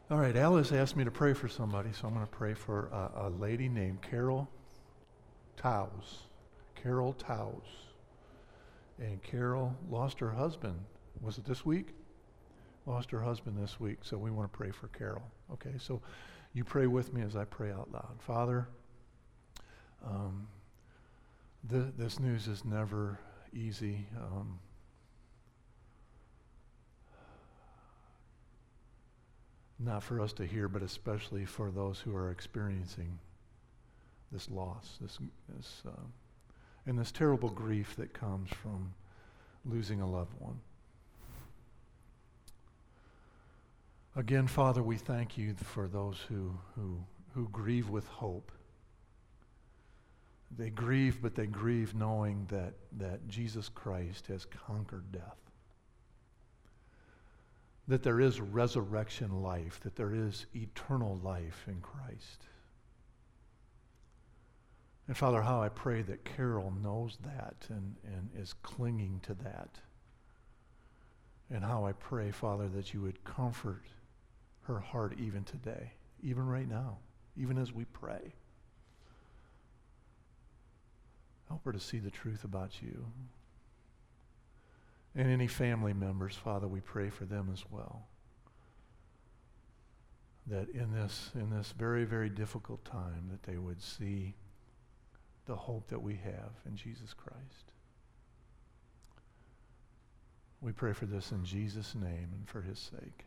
All right, Alice asked me to pray for somebody, so I'm going to pray for a lady named Carol Taus. Carol Taus. And Carol lost her husband. Was it this week? Lost her husband this week, so we want to pray for Carol. Okay, so you pray with me as I pray out loud. Father, this news is never easy. Not for us to hear, but especially for those who are experiencing this loss, and this terrible grief that comes from losing a loved one. Again, Father, we thank you for those who grieve with hope. They grieve, but they grieve knowing that Jesus Christ has conquered death. That there is resurrection life, that there is eternal life in Christ. And Father, how I pray that Carol knows that and is clinging to that. And how I pray, Father, that you would comfort her heart even today, even right now, even as we pray. Help her to see the truth about you. And any family members, Father, we pray for them as well. That in this very, very difficult time, that they would see the hope that we have in Jesus Christ. We pray for this in Jesus' name and for his sake.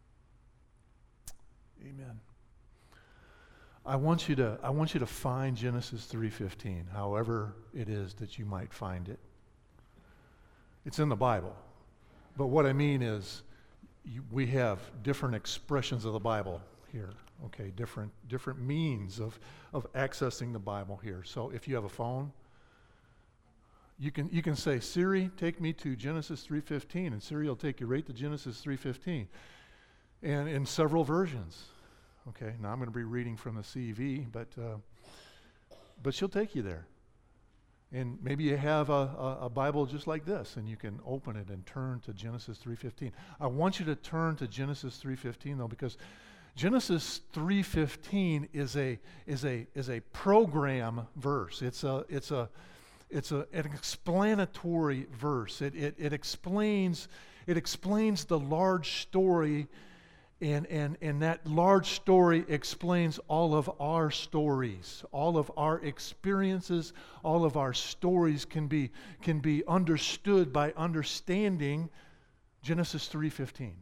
Amen. I want you to find Genesis 3:15, however it is that you might find it. It's in the Bible. But what I mean is we have different expressions of the Bible here, okay? Different means of accessing the Bible here. So if you have a phone, you can say, Siri, take me to Genesis 3:15, and Siri will take you right to Genesis 3:15. And in several versions. Okay, now I'm going to be reading from the CV, but she'll take you there. And maybe you have a Bible just like this, and you can open it and turn to Genesis 3:15. I want you to turn to Genesis 3:15 though, because Genesis 3:15 is a program verse. It's an explanatory verse. It explains the large story. And that large story explains all of our stories, all of our experiences, all of our stories can be understood by understanding Genesis 3:15.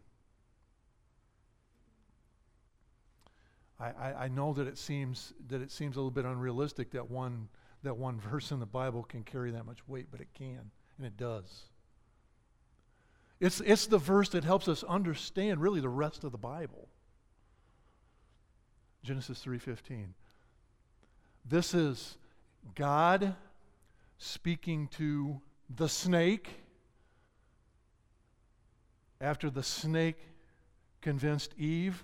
I know that it seems a little bit unrealistic that one verse in the Bible can carry that much weight, but it can, and it does. It's the verse that helps us understand really the rest of the Bible. Genesis 3:15. This is God speaking to the snake after the snake convinced Eve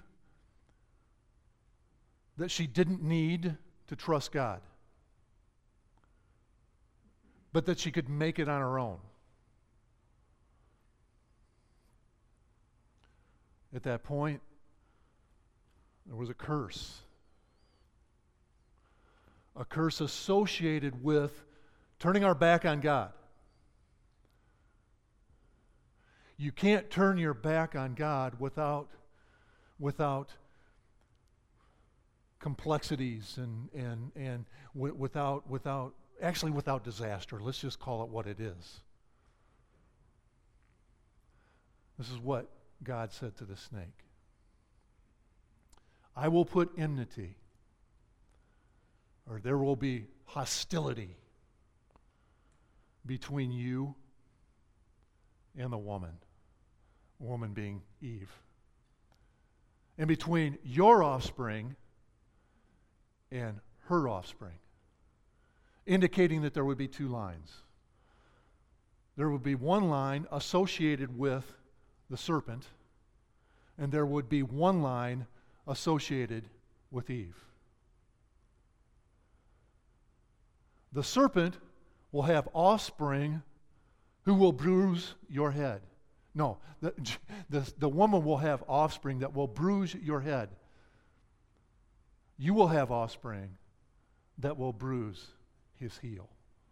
that she didn't need to trust God, but that she could make it on her own. At that point, there was a curse. A curse associated with turning our back on God. You can't turn your back on God without complexities and without disaster. Let's just call it what it is. This is what God said to the snake. I will put enmity, or there will be hostility between you and the woman being Eve, and between your offspring and her offspring, indicating that there would be two lines. There would be one line associated with the serpent, and there would be one line associated with Eve. The serpent will have offspring who will bruise your head. No, the woman will have offspring that will bruise your head. You will have offspring that will bruise his heel.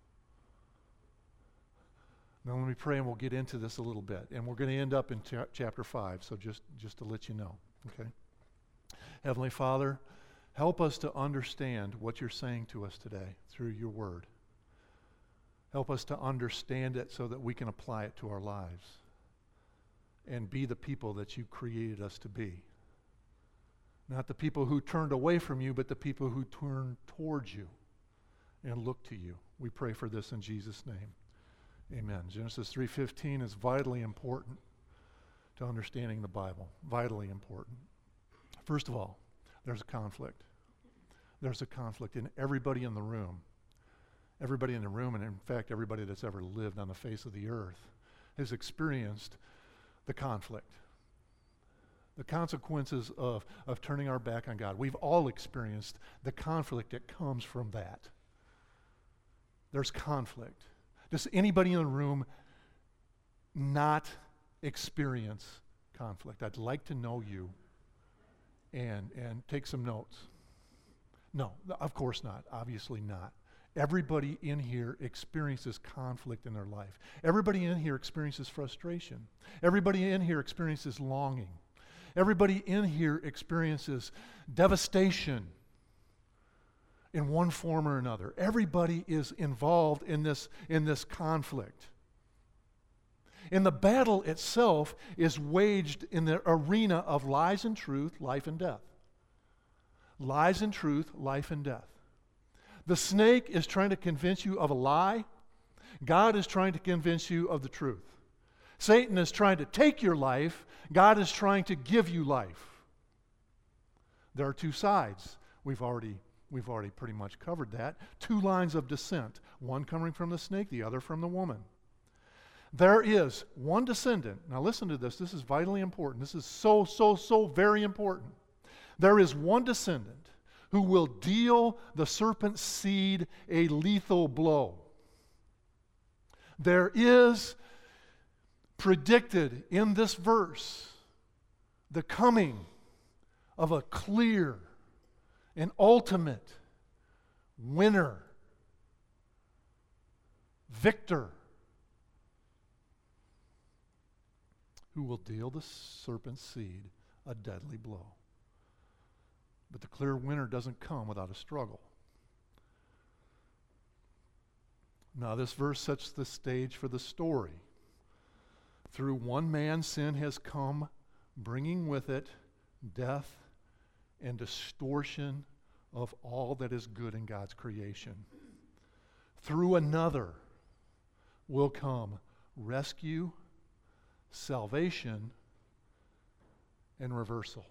Now let me pray and we'll get into this a little bit. And we're going to end up in chapter 5, so just to let you know. Okay? Heavenly Father, help us to understand what you're saying to us today through your word. Help us to understand it so that we can apply it to our lives and be the people that you created us to be. Not the people who turned away from you, but the people who turned towards you and look to you. We pray for this in Jesus' name. Amen. Genesis 3:15 is vitally important to understanding the Bible. Vitally important. First of all, there's a conflict. There's a conflict in everybody in the room. Everybody in the room, and in fact, everybody that's ever lived on the face of the earth, has experienced the conflict. The consequences of turning our back on God. We've all experienced the conflict that comes from that. There's conflict. Does anybody in the room not experience conflict? I'd like to know you and take some notes. No, of course not. Obviously not. Everybody in here experiences conflict in their life. Everybody in here experiences frustration. Everybody in here experiences longing. Everybody in here experiences devastation in one form or another. Everybody is involved in this conflict. And the battle itself is waged in the arena of lies and truth, life and death. Lies and truth, life and death. The snake is trying to convince you of a lie. God is trying to convince you of the truth. Satan is trying to take your life. God is trying to give you life. There are two sides. We've already pretty much covered that. Two lines of descent. One coming from the snake, the other from the woman. There is one descendant. Now listen to this. This is vitally important. This is so very important. There is one descendant who will deal the serpent's seed a lethal blow. There is predicted in this verse the coming of a clear and ultimate winner, victor, who will deal the serpent's seed a deadly blow. But the clear winner doesn't come without a struggle. Now, this verse sets the stage for the story. Through one man, sin has come, bringing with it death and distortion of all that is good in God's creation. Through another will come rescue, salvation, and reversal.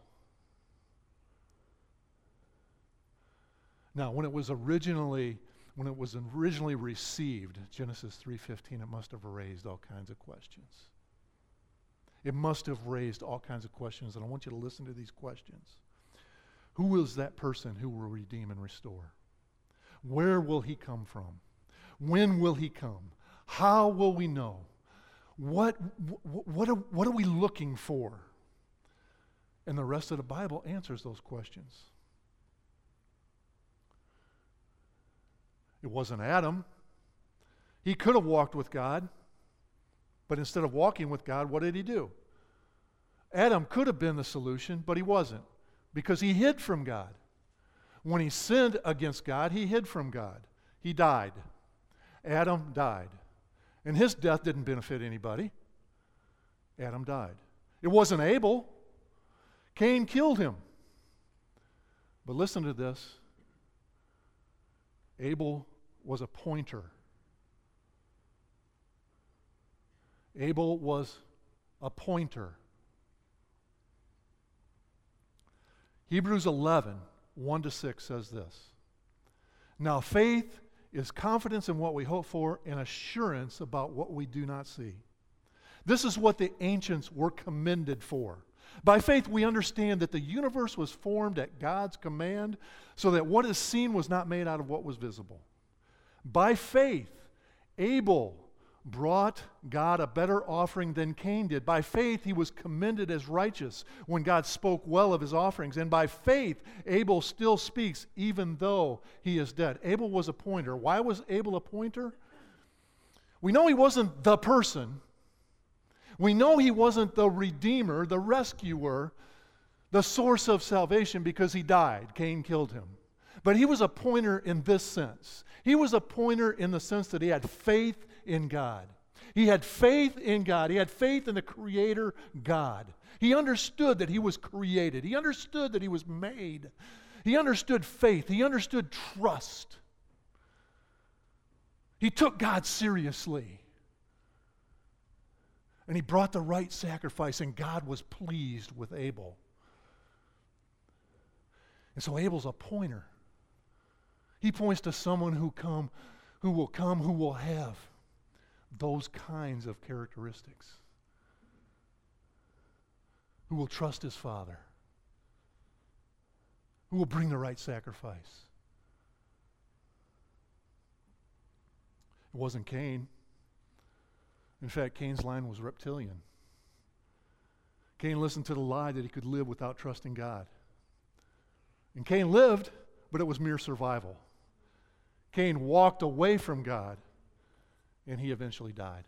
Now, when it was originally received, Genesis 3:15, it must have raised all kinds of questions. It must have raised all kinds of questions, and I want you to listen to these questions. Who is that person who will redeem and restore? Where will he come from? When will he come? How will we know? What are we looking for? And the rest of the Bible answers those questions. It wasn't Adam. He could have walked with God, but instead of walking with God, what did he do? Adam could have been the solution, but he wasn't, because he hid from God. When he sinned against God, he hid from God. He died. Adam died. And his death didn't benefit anybody. Adam died. It wasn't Abel. Cain killed him. But listen to this. Abel was a pointer. Abel was a pointer. Hebrews 11, 1-6 says this. Now faith is confidence in what we hope for and assurance about what we do not see. This is what the ancients were commended for. By faith we understand that the universe was formed at God's command, so that what is seen was not made out of what was visible. By faith, Abel brought God a better offering than Cain did. By faith, he was commended as righteous when God spoke well of his offerings. And by faith, Abel still speaks even though he is dead. Abel was a pointer. Why was Abel a pointer? We know he wasn't the person. We know he wasn't the redeemer, the rescuer, the source of salvation because he died. Cain killed him. But he was a pointer in this sense. He was a pointer in the sense that he had faith in God. He had faith in God. He had faith in the Creator God. He understood that he was created. He understood that he was made. He understood faith. He understood trust. He took God seriously. And he brought the right sacrifice, and God was pleased with Abel. And so Abel's a pointer. He points to someone who will have those kinds of characteristics, who will trust his Father, who will bring the right sacrifice. It wasn't Cain. In fact, Cain's line was reptilian. Cain listened to the lie that he could live without trusting God. And Cain lived, but it was mere survival. Cain walked away from God, and he eventually died.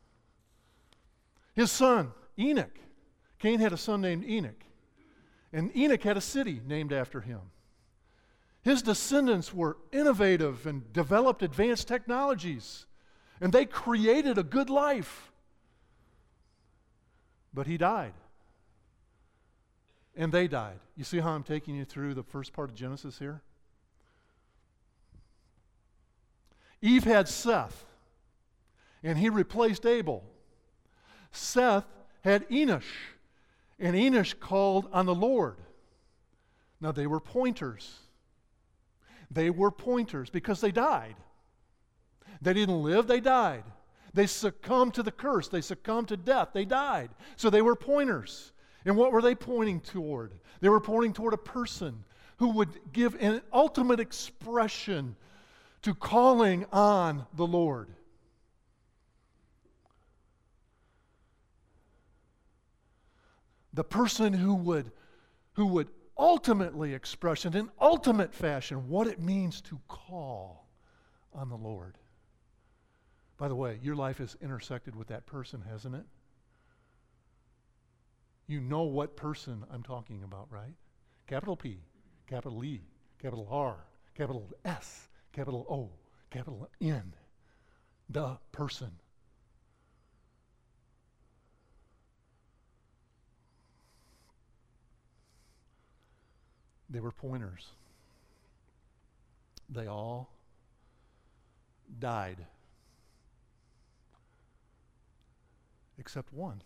His son, Enoch. Cain had a son named Enoch. And Enoch had a city named after him. His descendants were innovative and developed advanced technologies. And they created a good life. But he died. And they died. You see how I'm taking you through the first part of Genesis here? Eve had Seth, and he replaced Abel. Seth had Enosh, and Enosh called on the Lord. Now they were pointers. They were pointers because they died. They didn't live, they died. They succumbed to the curse. They succumbed to death. They died. So they were pointers. And what were they pointing toward? They were pointing toward a person who would give an ultimate expression to calling on the Lord. The person who would ultimately express in an ultimate fashion what it means to call on the Lord. By the way, your life is intersected with that person, hasn't it? You know what person I'm talking about, right? Capital P, capital E, capital R, capital S, capital O, capital N. The person. They were pointers. They all died. Except one.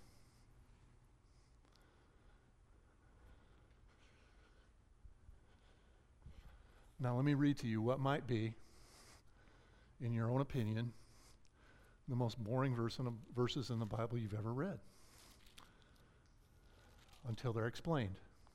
Now let me read to you what might be, in your own opinion, the most boring verses in the Bible you've ever read. Until they're explained.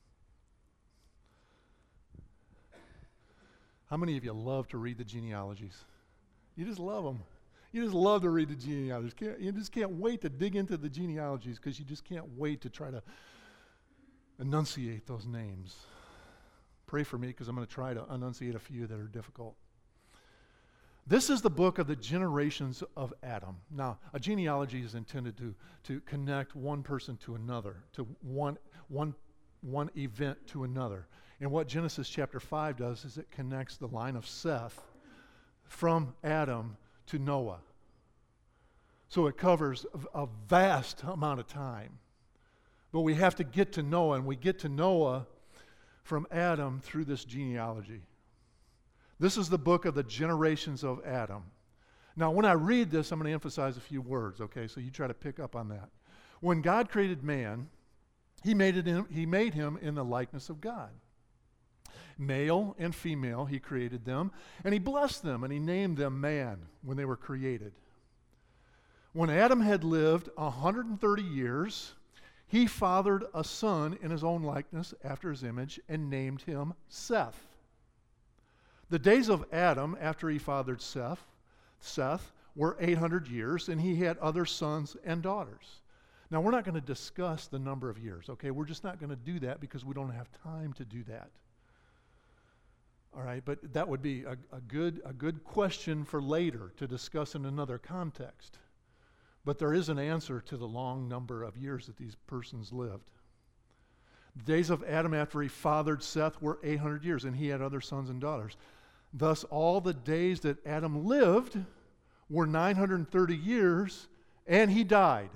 How many of you love to read the genealogies? You just love them. You just love to read the genealogies. You just can't wait to dig into the genealogies because you just can't wait to try to enunciate those names. Pray for me because I'm going to try to enunciate a few that are difficult. This is the book of the generations of Adam. Now, a genealogy is intended to connect one person to another, to one event to another. And what Genesis chapter 5 does is it connects the line of Seth from Adam to Noah. So it covers a vast amount of time. But we have to get to Noah, and we get to Noah from Adam through this genealogy. This is the book of the generations of Adam. Now, when I read this, I'm going to emphasize a few words, okay? So you try to pick up on that. When God created man, he made him in the likeness of God. Male and female, he created them, and he blessed them, and he named them man when they were created. When Adam had lived 130 years, he fathered a son in his own likeness after his image and named him Seth. The days of Adam after he fathered Seth were 800 years, and he had other sons and daughters. Now, we're not going to discuss the number of years, okay? We're just not going to do that because we don't have time to do that. All right, but that would be a good question for later to discuss in another context. But there is an answer to the long number of years that these persons lived. The days of Adam after he fathered Seth were 800 years, and he had other sons and daughters. Thus, all the days that Adam lived were 930 years, and he died.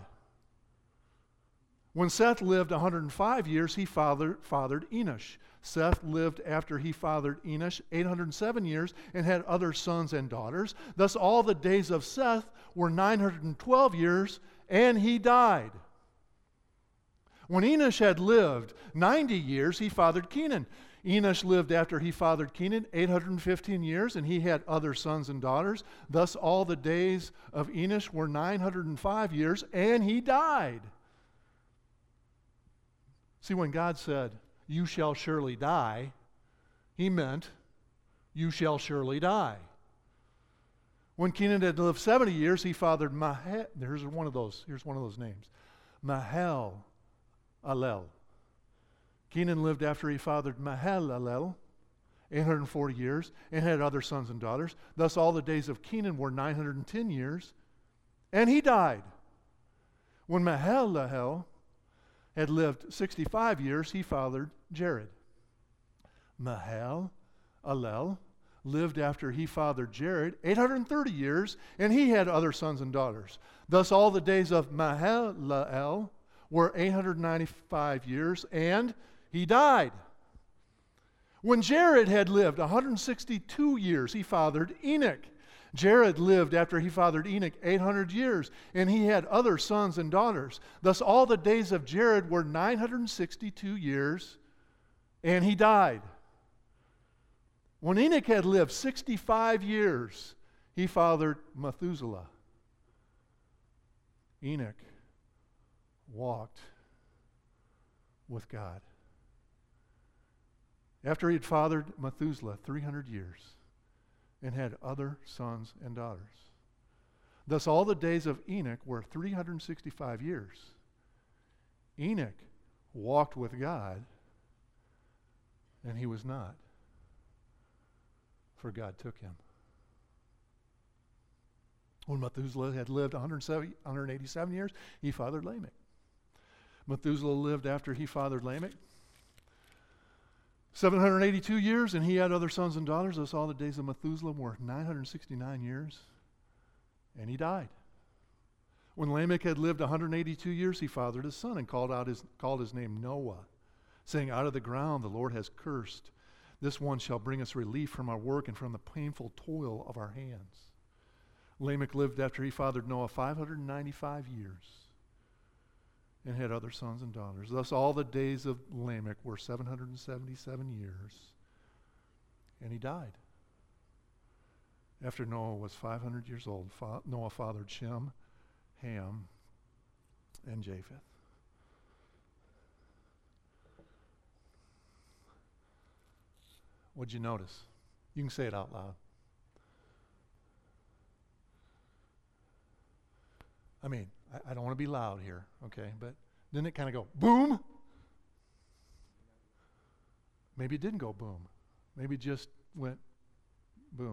When Seth lived 105 years, he fathered Enosh. Seth lived after he fathered Enosh 807 years and had other sons and daughters. Thus all the days of Seth were 912 years, and he died. When Enosh had lived 90 years, he fathered Kenan. Enosh lived after he fathered Kenan 815 years, and he had other sons and daughters. Thus all the days of Enosh were 905 years, and he died. See, when God said, "You shall surely die," he meant, you shall surely die. When Kenan had lived 70 years, he fathered here's one of those names. Mahalalel. Kenan lived after he fathered Mahalalel 840 years and had other sons and daughters. Thus all the days of Kenan were 910 years, and he died. When Mahalalel had lived 65 years, he fathered Jared. Mahalalel lived after he fathered Jared 830 years, and he had other sons and daughters. Thus all the days of Mahalalel were 895 years, and he died. When Jared had lived 162 years, he fathered Enoch. Jared lived after he fathered Enoch 800 years, and he had other sons and daughters. Thus all the days of Jared were 962 years, and he died. When Enoch had lived 65 years, he fathered Methuselah. Enoch walked with God. After he had fathered Methuselah 300 years, and had other sons and daughters. Thus all the days of Enoch were 365 years. Enoch walked with God, and he was not, for God took him. When Methuselah had lived 187 years, he fathered Lamech. Methuselah lived after he fathered Lamech 782 years, and he had other sons and daughters. Thus all the days of Methuselah were 969 years, and he died. When Lamech had lived 182 years, he fathered his son and called his name Noah, saying, "Out of the ground the Lord has cursed. This one shall bring us relief from our work and from the painful toil of our hands." Lamech lived after he fathered Noah 595 years, and had other sons and daughters. Thus all the days of Lamech were 777 years, and he died. After Noah was 500 years old, Noah fathered Shem, Ham, and Japheth. What'd you notice? You can say it out loud. I mean, I don't want to be loud here, okay? But didn't it kind of go boom? Maybe it didn't go boom. Maybe it just went boom.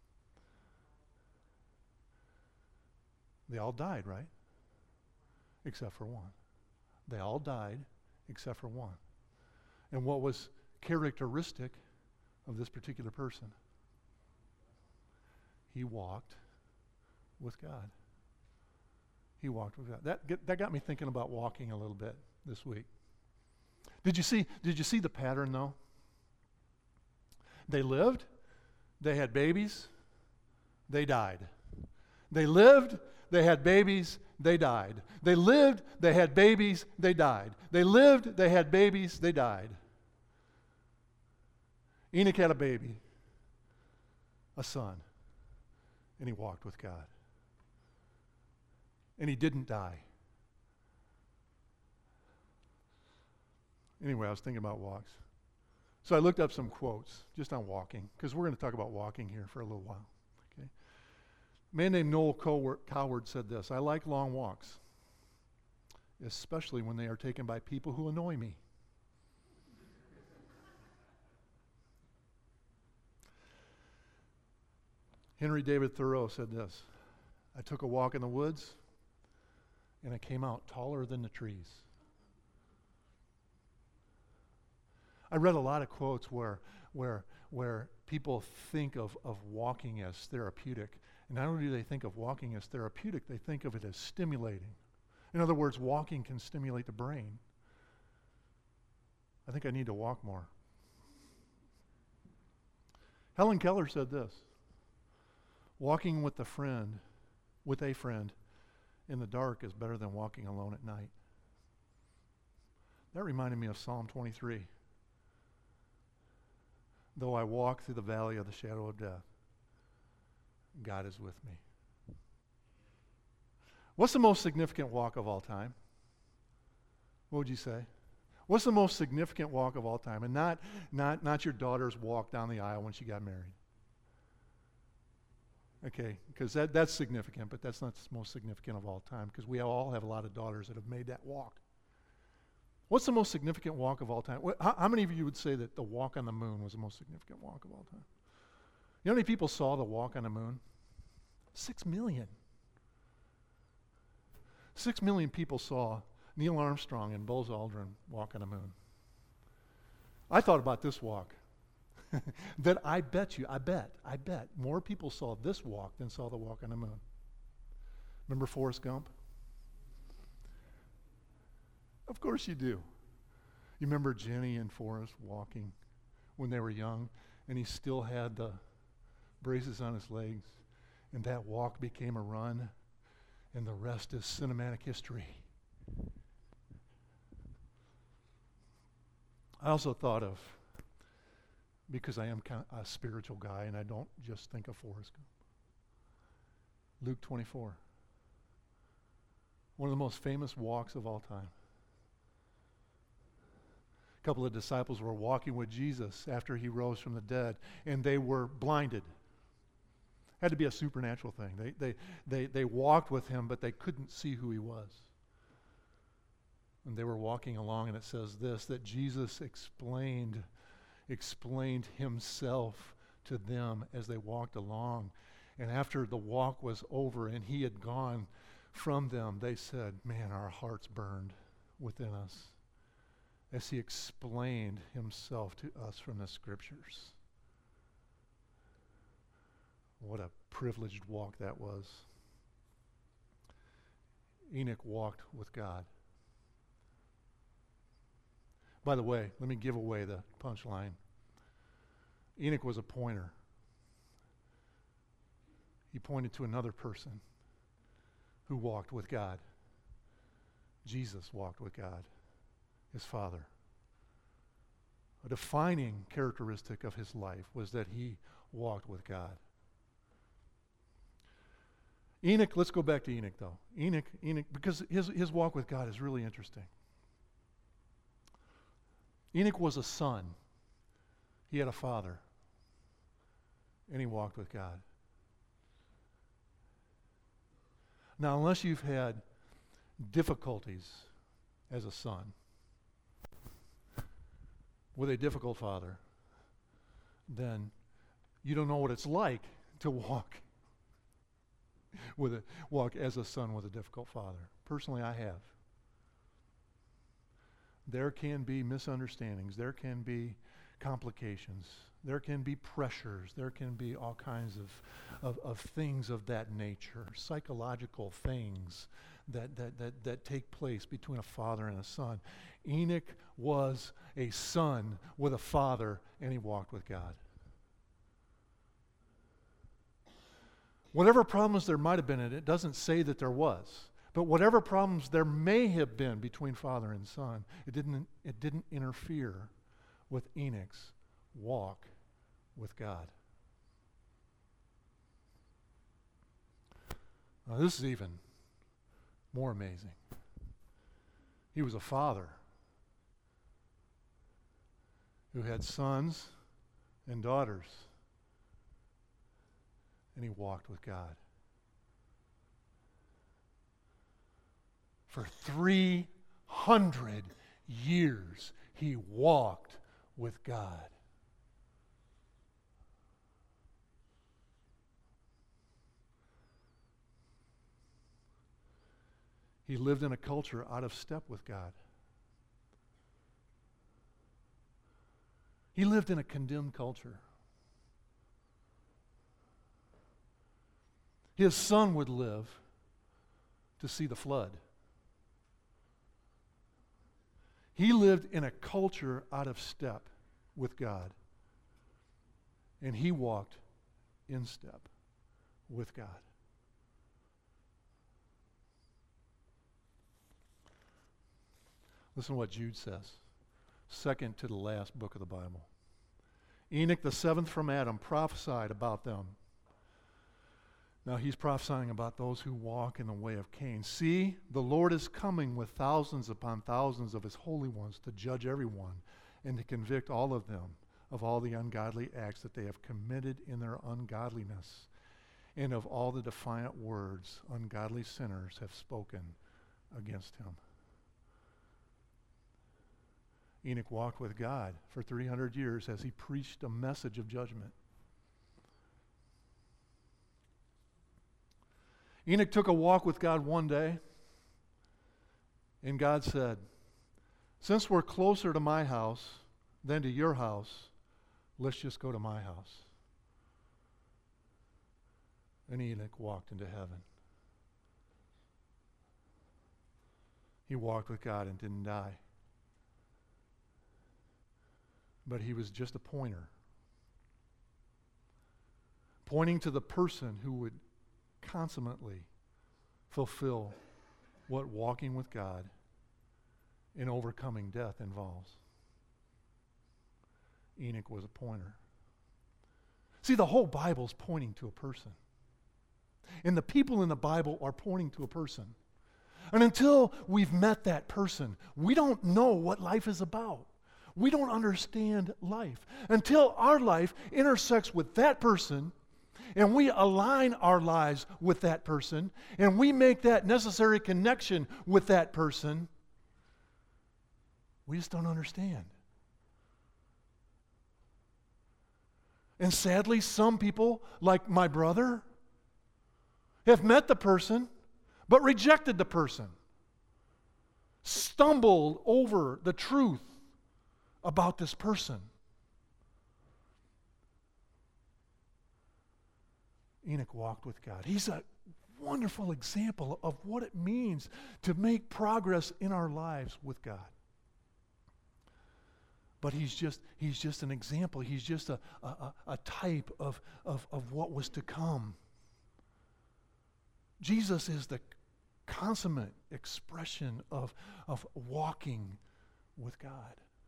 They all died, right? Except for one. They all died except for one. And what was characteristic of this particular person? He walked with God. He walked with God. That got me thinking about walking a little bit this week. Did you see the pattern though? They lived, they had babies, they died. They lived, they had babies, they died. They lived, they had babies, they died. They lived, they had babies, they died. Enoch had a baby, a son, and he walked with God. And he didn't die. Anyway, I was thinking about walks. So I looked up some quotes just on walking, because we're going to talk about walking here for a little while. Okay. A man named Noel Coward said this: "I like long walks, especially when they are taken by people who annoy me." Henry David Thoreau said this: "I took a walk in the woods, and I came out taller than the trees." I read a lot of quotes where people think of walking as therapeutic. And not only do they think of walking as therapeutic, they think of it as stimulating. In other words, walking can stimulate the brain. I think I need to walk more. Helen Keller said this: "Walking with a friend in the dark is better than walking alone at night." That reminded me of Psalm 23. "Though I walk through the valley of the shadow of death, God is with me." What's the most significant walk of all time? What would you say? What's the most significant walk of all time? And not your daughter's walk down the aisle when she got married. Okay, because that's significant, but that's not the most significant of all time, because we all have a lot of daughters that have made that walk. What's the most significant walk of all time? How many of you would say that the walk on the moon was the most significant walk of all time? You know how many people saw the walk on the moon? 6 million. 6 million people saw Neil Armstrong and Buzz Aldrin walk on the moon. I thought about this walk. That I bet more people saw this walk than saw the walk on the moon. Remember Forrest Gump? Of course you do. You remember Jenny and Forrest walking when they were young, and he still had the braces on his legs, and that walk became a run, and the rest is cinematic history. I also thought of, because I am kind of a spiritual guy and I don't just think of Forrest Gump, Luke 24. One of the most famous walks of all time. A couple of disciples were walking with Jesus after he rose from the dead, and they were blinded. Had to be a supernatural thing. They walked with him, but they couldn't see who he was. And they were walking along, and it says this, that Jesus explained himself to them as they walked along. And after the walk was over and he had gone from them, they said, "Man, our hearts burned within us," as he explained himself to us from the scriptures. What a privileged walk that was. Enoch walked with God. By the way, let me give away the punchline. Enoch was a pointer. He pointed to another person who walked with God. Jesus walked with God, his Father. A defining characteristic of his life was that he walked with God. Enoch, let's go back to Enoch though. Enoch, because his walk with God is really interesting. Enoch was a son. He had a father. And he walked with God. Now, unless you've had difficulties as a son with a difficult father, then you don't know what it's like to walk as a son with a difficult father. Personally, I have. There can be misunderstandings. There can be complications. There can be pressures. There can be all kinds of things of that nature, psychological things that take place between a father and a son. Enoch was a son with a father, and he walked with God. Whatever problems there might have been in it, doesn't say that there was. But whatever problems there may have been between father and son, it didn't interfere with Enoch's walk with God. Now, this is even more amazing. He was a father who had sons and daughters, and he walked with God. For 300 years, he walked with God. He lived in a culture out of step with God. He lived in a condemned culture. His son would live to see the flood. He lived in a culture out of step with God. And he walked in step with God. Listen to what Jude says, second to the last book of the Bible. Enoch, the seventh from Adam, prophesied about them. Now he's prophesying about those who walk in the way of Cain. See, the Lord is coming with thousands upon thousands of his holy ones to judge everyone and to convict all of them of all the ungodly acts that they have committed in their ungodliness, and of all the defiant words ungodly sinners have spoken against him. Enoch walked with God for 300 years as he preached a message of judgment. Enoch took a walk with God one day, and God said, since we're closer to my house than to your house, let's just go to my house. And Enoch walked into heaven. He walked with God and didn't die. But he was just a pointer, pointing to the person who would consummately fulfill what walking with God and overcoming death involves. Enoch was a pointer. See, the whole Bible's pointing to a person. And the people in the Bible are pointing to a person. And until we've met that person, we don't know what life is about. We don't understand life. Until our life intersects with that person, and we align our lives with that person, and we make that necessary connection with that person, we just don't understand. And sadly, some people, like my brother, have met the person, but rejected the person, stumbled over the truth about this person. Enoch walked with God. He's a wonderful example of what it means to make progress in our lives with God. But he's just an example. He's just a type of what was to come. Jesus is the consummate expression of walking with God.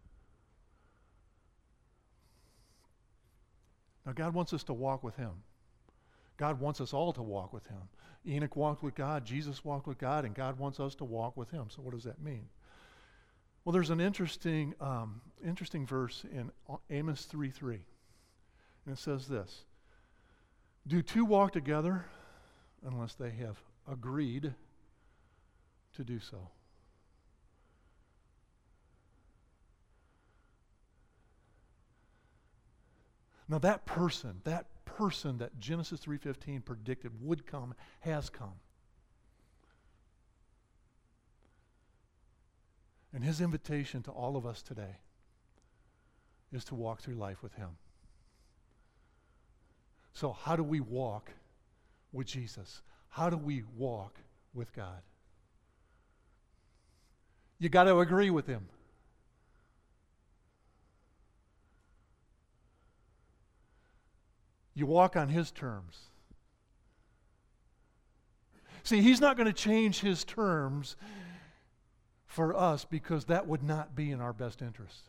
Now, God wants us to walk with him. God wants us all to walk with him. Enoch walked with God, Jesus walked with God, and God wants us to walk with him. So what does that mean? Well, there's an interesting verse in Amos 3:3. And it says this: do two walk together unless they have agreed to do so? Now that person that Genesis 3:15 predicted would come, has come. And his invitation to all of us today is to walk through life with him. So how do we walk with Jesus? How do we walk with God? You got to agree with him. You walk on his terms. See, he's not going to change his terms for us because that would not be in our best interest.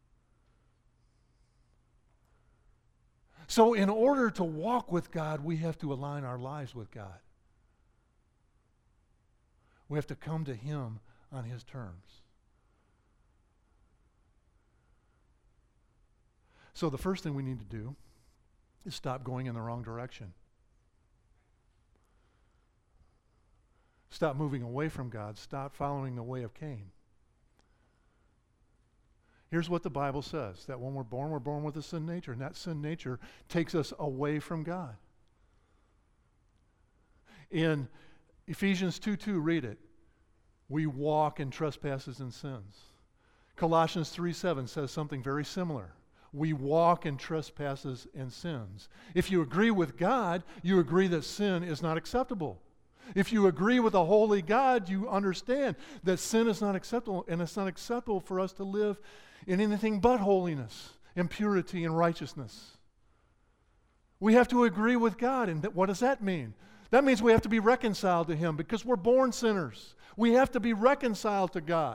So in order to walk with God, we have to align our lives with God. We have to come to him on his terms. So the first thing we need to do is stop going in the wrong direction. Stop moving away from God. Stop following the way of Cain. Here's what the Bible says, that when we're born with a sin nature, and that sin nature takes us away from God. In Ephesians 2:2, read it. We walk in trespasses and sins. Colossians 3:7 says something very similar. We walk in trespasses and sins. If you agree with God, you agree that sin is not acceptable. If you agree with a holy God, you understand that sin is not acceptable, and it's not acceptable for us to live in anything but holiness and purity and righteousness. We have to agree with God, and what does that mean? That means we have to be reconciled to Him because we're born sinners. We have to be reconciled to God.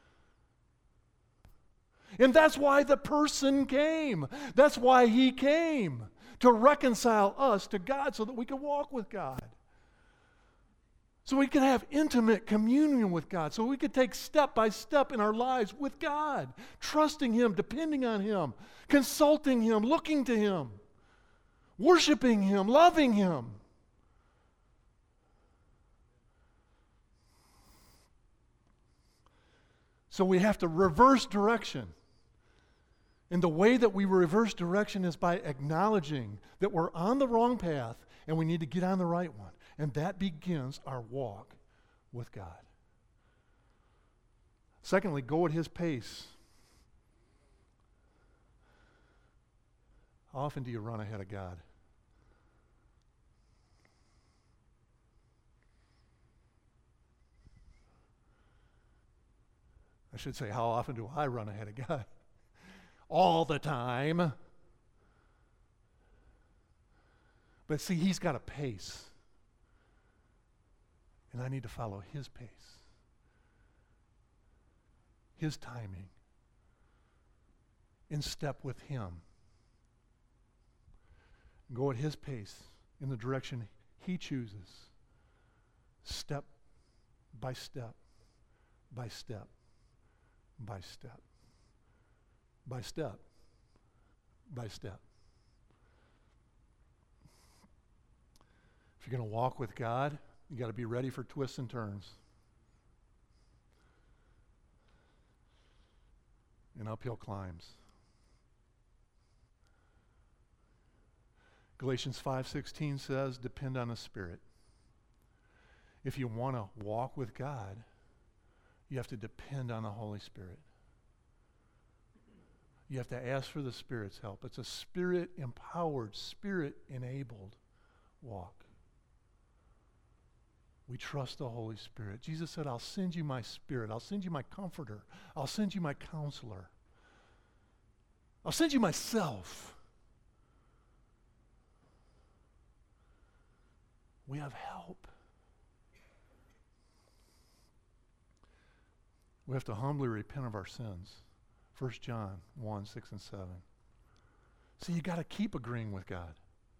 And that's why the person came. That's why He came, to reconcile us to God so that we can walk with God. So we can have intimate communion with God, so we can take step by step in our lives with God, trusting Him, depending on Him, consulting Him, looking to Him, worshiping Him, loving Him. So we have to reverse direction. And the way that we reverse direction is by acknowledging that we're on the wrong path and we need to get on the right one. And that begins our walk with God. Secondly, go at His pace. How often do you run ahead of God? I should say, how often do I run ahead of God? All the time. But see, He's got a pace. And I need to follow His pace, His timing, in step with Him. Go at His pace in the direction He chooses, step by step, by step, by step, by step, by step. If you're going to walk with God, you got to be ready for twists and turns and uphill climbs. Galatians 5:16 says, depend on the Spirit. If you want to walk with God, you have to depend on the Holy Spirit. You have to ask for the Spirit's help. It's a Spirit-empowered, Spirit-enabled walk. We trust the Holy Spirit. Jesus said, I'll send you my Spirit. I'll send you my Comforter. I'll send you my Counselor. I'll send you myself. We have help. We have to humbly repent of our sins. 1 John 1, 6 and 7. See, you got to keep agreeing with God.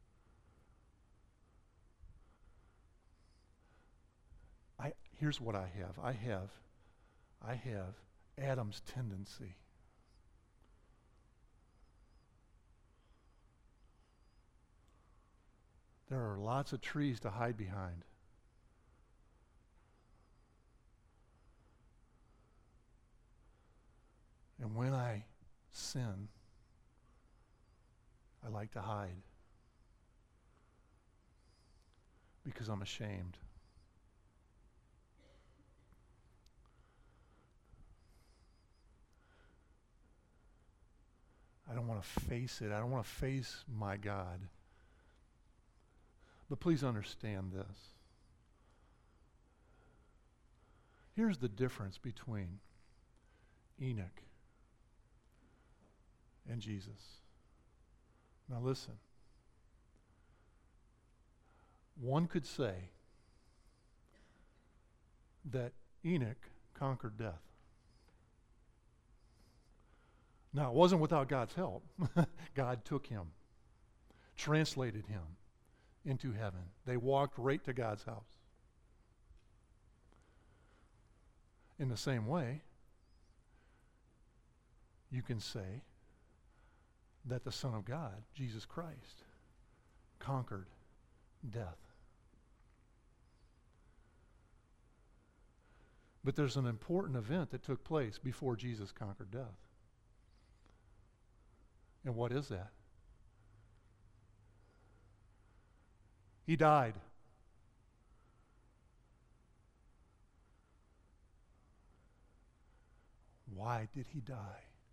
Here's what I have. I have Adam's tendency. There are lots of trees to hide behind. And when I sin, I like to hide because I'm ashamed. I don't want to face it. I don't want to face my God. But please understand this. Here's the difference between Enoch and Jesus. Now listen. One could say that Enoch conquered death. Now, it wasn't without God's help. God took him, translated him into heaven. They walked right to God's house. In the same way, you can say that the Son of God, Jesus Christ, conquered death. But there's an important event that took place before Jesus conquered death. And what is that? He died. Why did he die?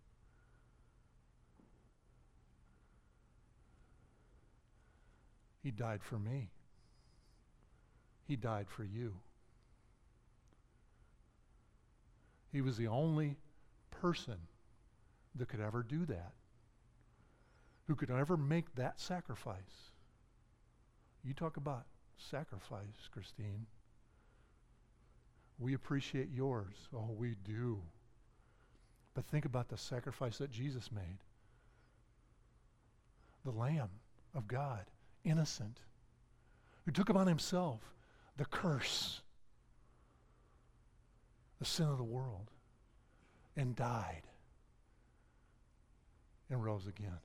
He died for me. He died for you. He was the only person that could ever do that, who could ever make that sacrifice. You talk about sacrifice, Christine. We appreciate yours. Oh, we do. But think about the sacrifice that Jesus made. The Lamb of God, innocent, who took upon himself the curse, the sin of the world, and died and rose again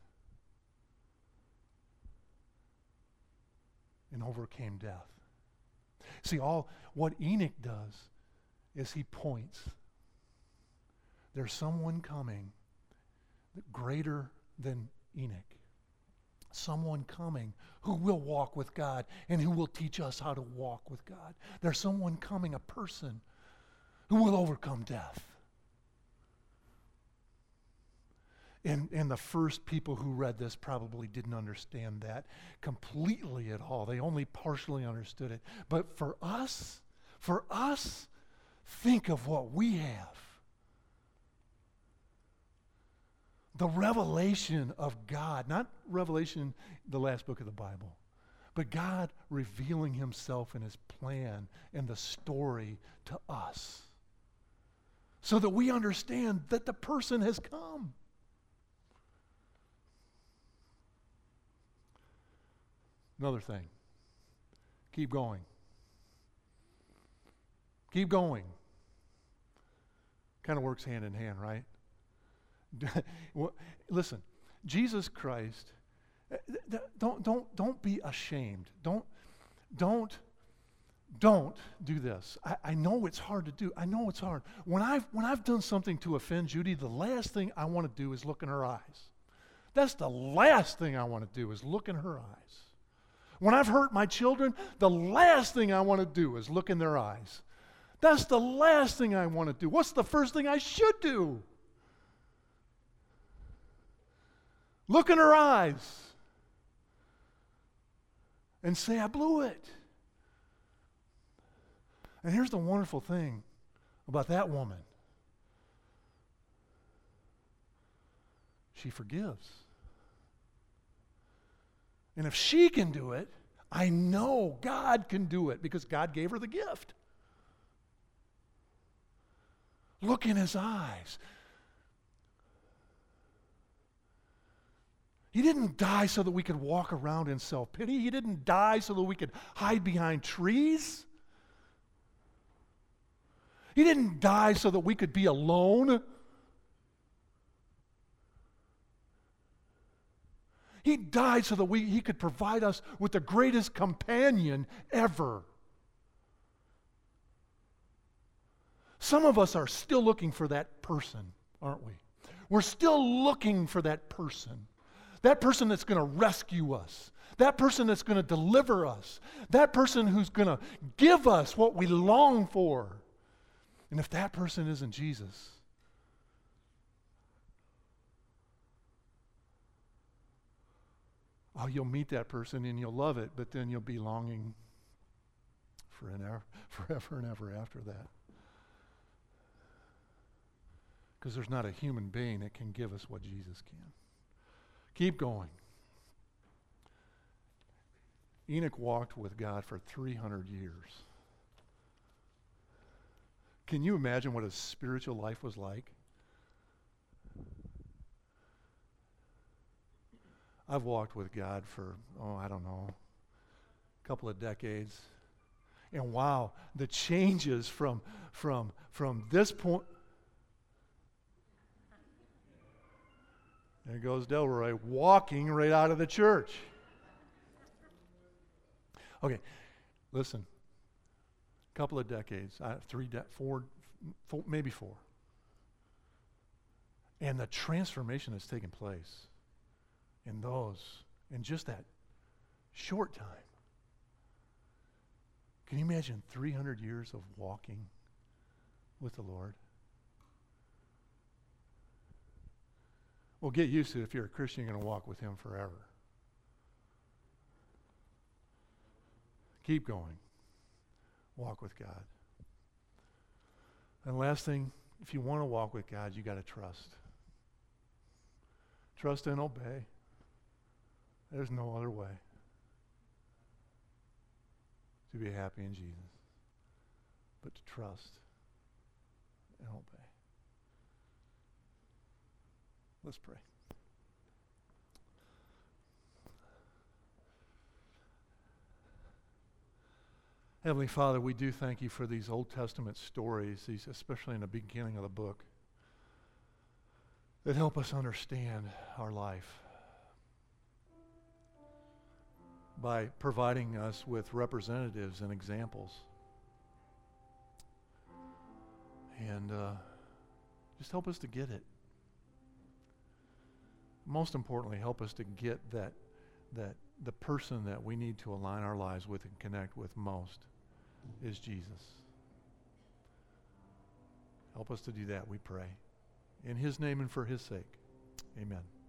and overcame death. See, all what Enoch does is he points. There's someone coming greater than Enoch. Someone coming who will walk with God and who will teach us how to walk with God. There's someone coming, a person who will overcome death. And the first people who read this probably didn't understand that completely at all. They only partially understood it. But for us, think of what we have. The revelation of God, not Revelation, the last book of the Bible, but God revealing himself in his plan and the story to us so that we understand that the person has come. Another thing, keep going. Keep going. Kind of works hand in hand, right? Listen, Jesus Christ, don't be ashamed. Don't do this. I know it's hard to do. I know it's hard. When I've done something to offend Judy, the last thing I want to do is look in her eyes. That's the last thing I want to do is look in her eyes. When I've hurt my children, the last thing I want to do is look in their eyes. That's the last thing I want to do. What's the first thing I should do? Look in her eyes and say, I blew it. And here's the wonderful thing about that woman. She forgives. And if she can do it, I know God can do it because God gave her the gift. Look in his eyes. He didn't die so that we could walk around in self-pity. He didn't die so that we could hide behind trees. He didn't die so that we could be alone. He died so that he could provide us with the greatest companion ever. Some of us are still looking for that person, aren't we? We're still looking for that person. That person that's going to rescue us. That person that's going to deliver us. That person who's going to give us what we long for. And if that person isn't Jesus, oh, you'll meet that person and you'll love it, but then you'll be longing forever and ever after that. Because there's not a human being that can give us what Jesus can. Keep going. Enoch walked with God for 300 years. Can you imagine what his spiritual life was like? I've walked with God for, I don't know, a couple of decades. And wow, the changes from this point. There goes Delroy walking right out of the church. Okay, listen. A couple of decades, maybe 4. And the transformation that's taken place in just that short time. Can you imagine 300 years of walking with the Lord? Well, get used to it. If you're a Christian, you're going to walk with him forever. Keep going. Walk with God. And last thing, if you want to walk with God, you got to trust. Trust and obey. There's no other way to be happy in Jesus but to trust and obey. Let's pray. Heavenly Father, we do thank you for these Old Testament stories, these, especially in the beginning of the book, that help us understand our life by providing us with representatives and examples. And just help us to get it. Most importantly, help us to get that the person that we need to align our lives with and connect with most is Jesus. Help us to do that, we pray. In his name and for his sake, amen.